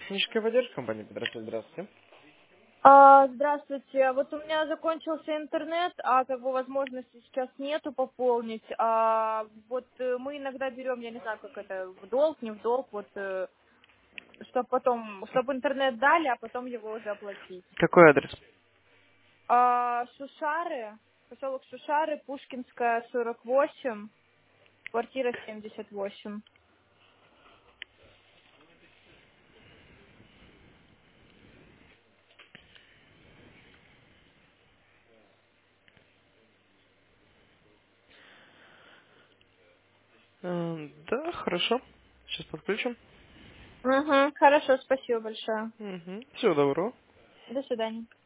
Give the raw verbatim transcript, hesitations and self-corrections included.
Техническая поддержка компании Подработка. Здравствуйте. А, здравствуйте. Вот у меня закончился интернет, а как бы возможности сейчас нету пополнить. А вот э, мы иногда берем, я не знаю, как это, в долг, не в долг, вот, чтобы потом, чтобы интернет дали, а потом его уже оплатить. Какой адрес? А, Шушары, поселок Шушары, Пушкинская, сорок восемь, квартира семьдесят восемь. Э, Да, хорошо. Сейчас подключим. Угу, хорошо, спасибо большое. Угу. Всего доброго. До свидания.